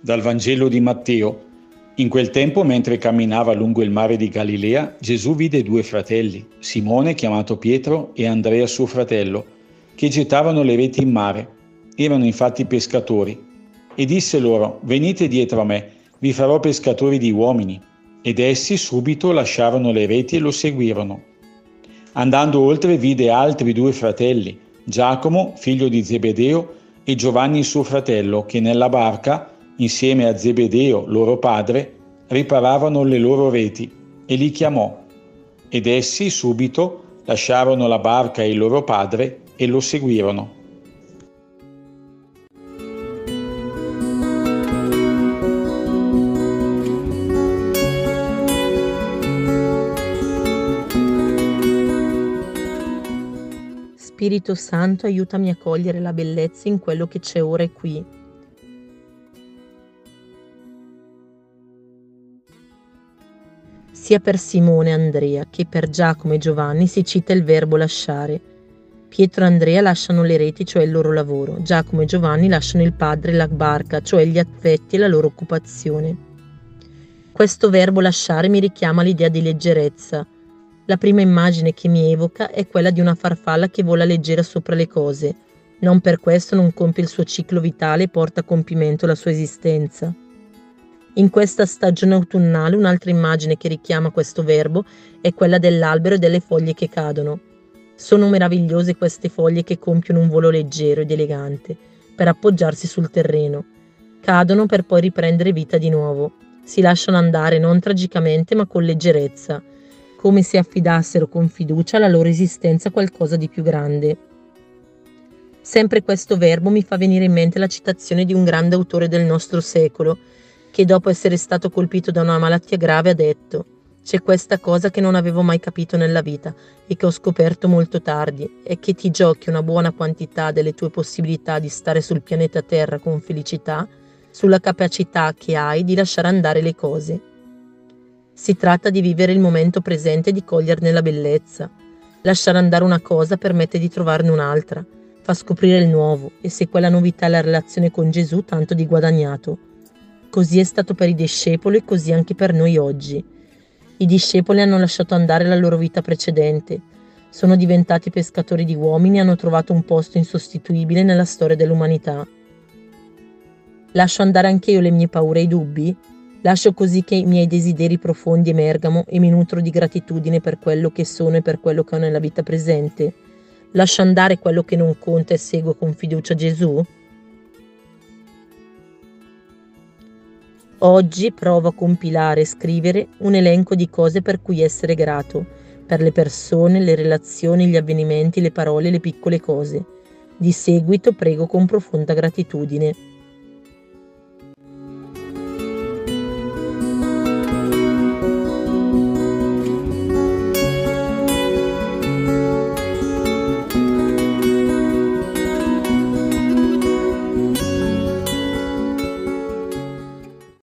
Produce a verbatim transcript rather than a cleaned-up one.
Dal Vangelo di Matteo. In quel tempo, mentre camminava lungo il mare di Galilea, Gesù vide due fratelli, Simone, chiamato Pietro, e Andrea suo fratello, che gettavano le reti in mare. Erano infatti pescatori. E disse loro: «Venite dietro a me, vi farò pescatori di uomini». Ed essi subito lasciarono le reti e lo seguirono. Andando oltre vide altri due fratelli, Giacomo, figlio di Zebedeo, e Giovanni suo fratello, che nella barca, insieme a Zebedeo, loro padre, riparavano le loro reti, e li chiamò. Ed essi subito lasciarono la barca e il loro padre e lo seguirono. Spirito Santo, aiutami a cogliere la bellezza in quello che c'è ora e qui. Sia per Simone e Andrea che per Giacomo e Giovanni si cita il verbo lasciare. Pietro e Andrea lasciano le reti, cioè il loro lavoro. Giacomo e Giovanni lasciano il padre e la barca, cioè gli affetti e la loro occupazione. Questo verbo lasciare mi richiama l'idea di leggerezza. La prima immagine che mi evoca è quella di una farfalla che vola leggera sopra le cose. Non per questo non compie il suo ciclo vitale e porta a compimento la sua esistenza. In questa stagione autunnale un'altra immagine che richiama questo verbo è quella dell'albero e delle foglie che cadono. Sono meravigliose queste foglie che compiono un volo leggero ed elegante per appoggiarsi sul terreno. Cadono per poi riprendere vita di nuovo. Si lasciano andare non tragicamente ma con leggerezza, come se affidassero con fiducia la loro esistenza a qualcosa di più grande. Sempre questo verbo mi fa venire in mente la citazione di un grande autore del nostro secolo, che dopo essere stato colpito da una malattia grave ha detto: «C'è questa cosa che non avevo mai capito nella vita e che ho scoperto molto tardi, è che ti giochi una buona quantità delle tue possibilità di stare sul pianeta Terra con felicità sulla capacità che hai di lasciare andare le cose». Si tratta di vivere il momento presente e di coglierne la bellezza. Lasciare andare una cosa permette di trovarne un'altra, fa scoprire il nuovo, e se quella novità è la relazione con Gesù, tanto di guadagnato. Così è stato per i discepoli e così anche per noi oggi. I discepoli hanno lasciato andare la loro vita precedente, sono diventati pescatori di uomini e hanno trovato un posto insostituibile nella storia dell'umanità. Lascio andare anche io le mie paure e i dubbi? Lascio così che i miei desideri profondi emergano e mi nutro di gratitudine per quello che sono e per quello che ho nella vita presente? Lascio andare quello che non conta e seguo con fiducia Gesù? Oggi provo a compilare e scrivere un elenco di cose per cui essere grato, per le persone, le relazioni, gli avvenimenti, le parole, le piccole cose. Di seguito prego con profonda gratitudine.